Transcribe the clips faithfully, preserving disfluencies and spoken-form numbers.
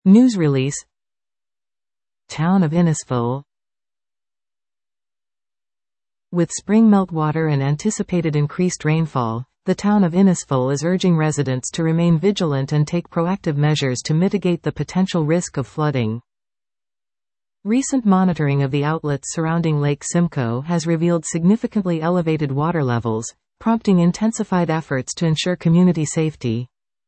News release. Town of Innisfil. With spring meltwater and anticipated increased rainfall, the town of Innisfil is urging residents to remain vigilant and take proactive measures to mitigate the potential risk of flooding. Recent monitoring of the outlets surrounding Lake Simcoe has revealed significantly elevated water levels, prompting intensified efforts to ensure community safety.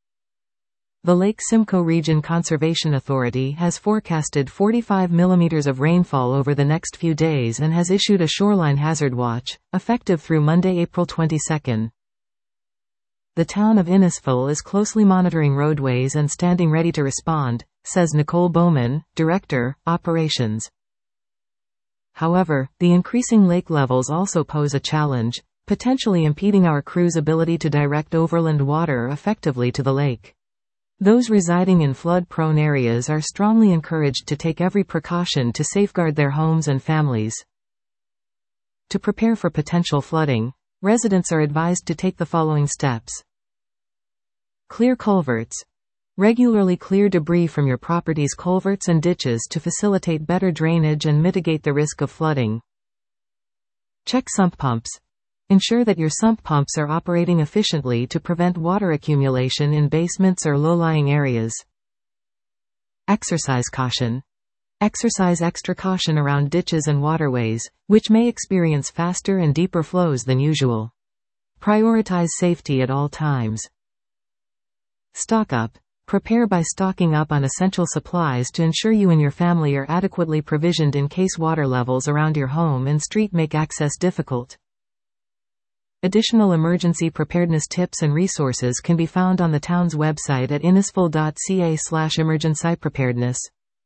The Lake Simcoe Region Conservation Authority has forecasted forty-five millimeters of rainfall over the next few days and has issued a shoreline hazard watch, effective through Monday, April twenty-second. The town of Innisfil is closely monitoring roadways and standing ready to respond, says Nicole Bowman, Director, Operations. However, the increasing lake levels also pose a challenge, potentially impeding our crew's ability to direct overland water effectively to the lake. Those residing in flood-prone areas are strongly encouraged to take every precaution to safeguard their homes and families. To prepare for potential flooding, residents are advised to take the following steps. Clear culverts. Regularly clear debris from your property's culverts and ditches to facilitate better drainage and mitigate the risk of flooding. Check sump pumps. Ensure that your sump pumps are operating efficiently to prevent water accumulation in basements or low-lying areas. Exercise caution. Exercise extra caution around ditches and waterways, which may experience faster and deeper flows than usual. Prioritize safety at all times. Stock up. Prepare by stocking up on essential supplies to ensure you and your family are adequately provisioned in case water levels around your home and street make access difficult. Additional emergency preparedness tips and resources can be found on the town's website at innisfil dot c a slash emergency preparedness.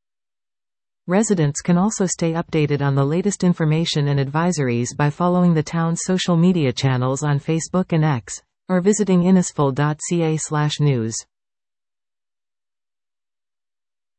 Residents can also stay updated on the latest information and advisories by following the town's social media channels on Facebook and X, or visiting innisfil dot c a slash news.